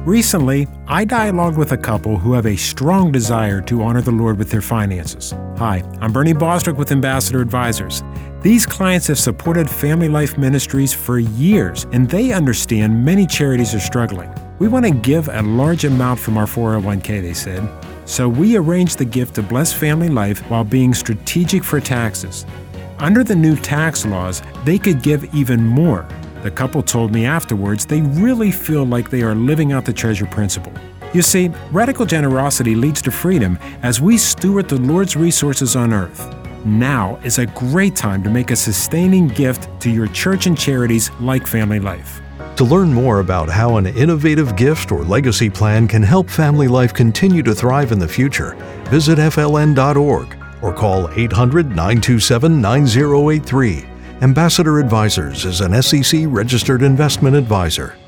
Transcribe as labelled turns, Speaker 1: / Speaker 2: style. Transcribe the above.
Speaker 1: Recently, I dialogued with a couple who have a strong desire to honor the Lord with their finances. Hi, I'm Bernie Bostwick with Ambassador Advisors. These clients have supported Family Life Ministries for years, and they understand many charities are struggling. We want to give a large amount from our 401k, they said. So we arranged the gift to bless Family Life while being strategic for taxes. Under the new tax laws, they could give even more. The couple told me afterwards they really feel like they are living out the treasure principle. You see, radical generosity leads to freedom as we steward the Lord's resources on earth. Now is a great time to make a sustaining gift to your church and charities like Family Life.
Speaker 2: To learn more about how an innovative gift or legacy plan can help Family Life continue to thrive in the future, visit fln.org or call 800-927-9083. Ambassador Advisors is an SEC registered investment advisor.